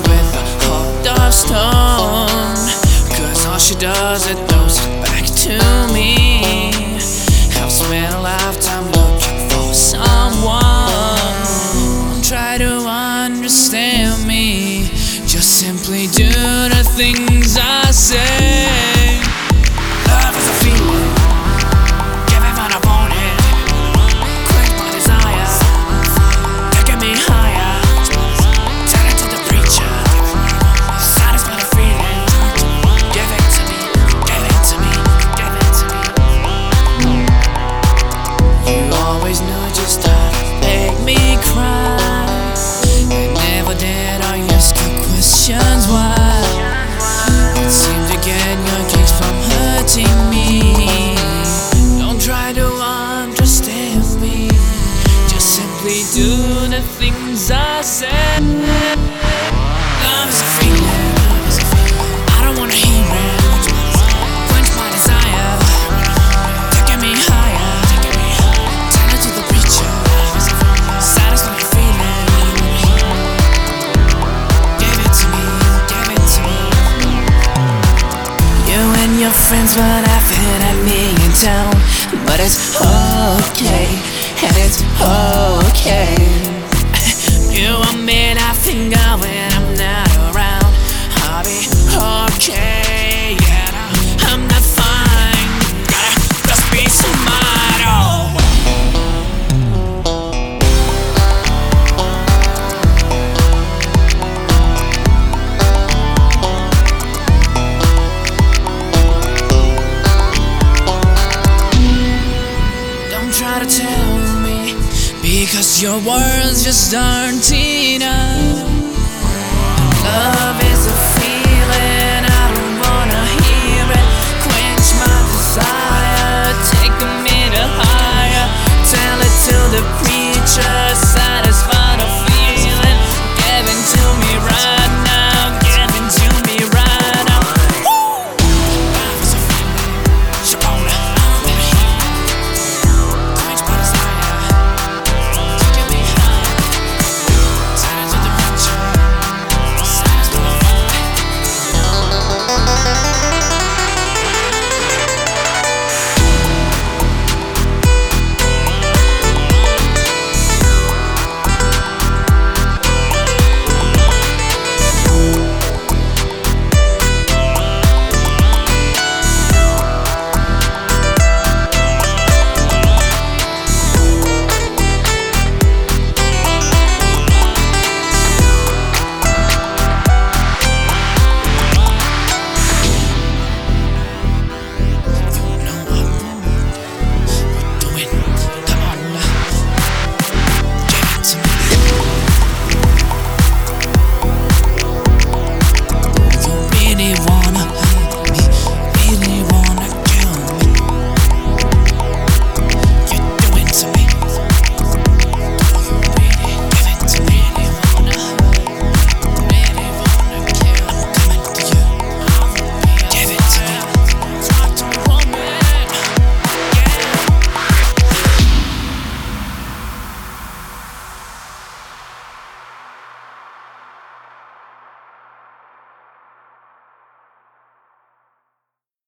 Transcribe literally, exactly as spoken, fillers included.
with a heart of stone. Cause all she does it throws it back to me. I've spent a lifetime looking for someone. Don't try to understand me, just simply do the things I say. Love is a feeling, give it when I want it. Quench my desire, taking me higher. Turn it to the preacher, satisfy the feeling. Give it to me, give it to me, give it to me. You always knew just how to make me cry. You never did ask good questions why. It seemed to get your kicks from hurting me. Don't try to understand me, just simply do the things I said. Love is a feeling, I don't wanna hear it. Quench my desire, taking me higher. Turn it to the preacher, satisfy the feeling. Give it to me, give it to me. You and your friends were laughing at me in town, but it's okay, and it's okay. You and me laughing out when I'm not around. I'll be okay, yeah, no, I'm not fine. Gotta just be smart, oh. Don't try to tell me, because your words just aren't enough.